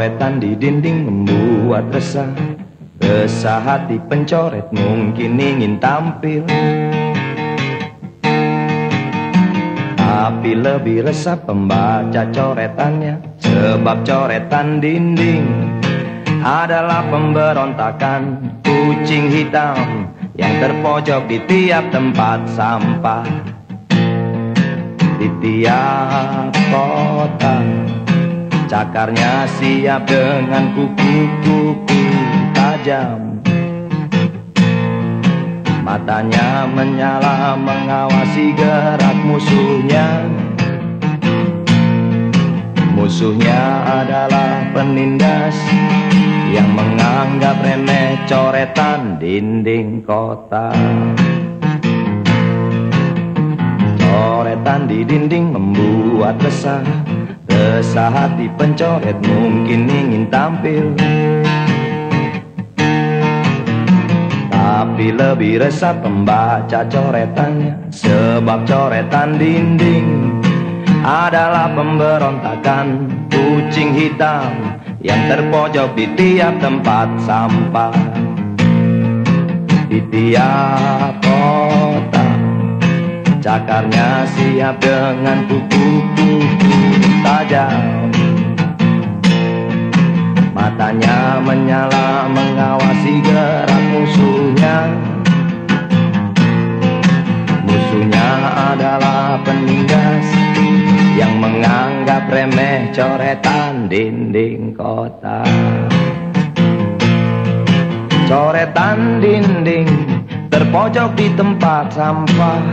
Coretan di dinding membuat resah. Resah hati pencoret mungkin ingin tampil, tapi lebih resah pembaca coretannya. Sebab coretan dinding adalah pemberontakan kucing hitam yang terpojok di tiap tempat sampah, di tiap kota. Cakarnya siap dengan kuku-kuku tajam, matanya menyala mengawasi gerak musuhnya. Musuhnya adalah penindas yang menganggap remeh coretan dinding kota. Coretan di dinding membuat resah. Resah hati pencoret mungkin ingin tampil, tapi lebih resah pembaca coretannya. Sebab coretan dinding adalah pemberontakan kucing hitam yang terpojok di tiap tempat sampah, di tiap kota. Cakarnya siap dengan kuku-kuku tajam, matanya menyala mengawasi gerak musuhnya. Musuhnya adalah penindas yang menganggap remeh coretan dinding kota. Coretan dinding terpojok di tempat sampah,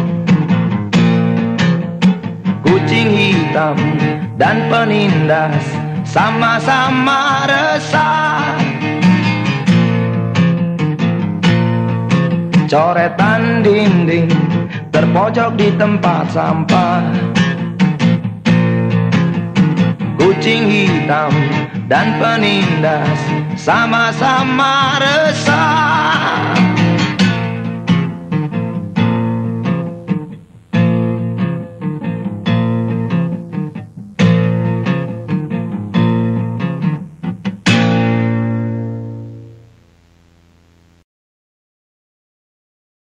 kucing hitam dan penindas sama-sama resah. Coretan dinding terpojok di tempat sampah, kucing hitam dan penindas sama-sama resah.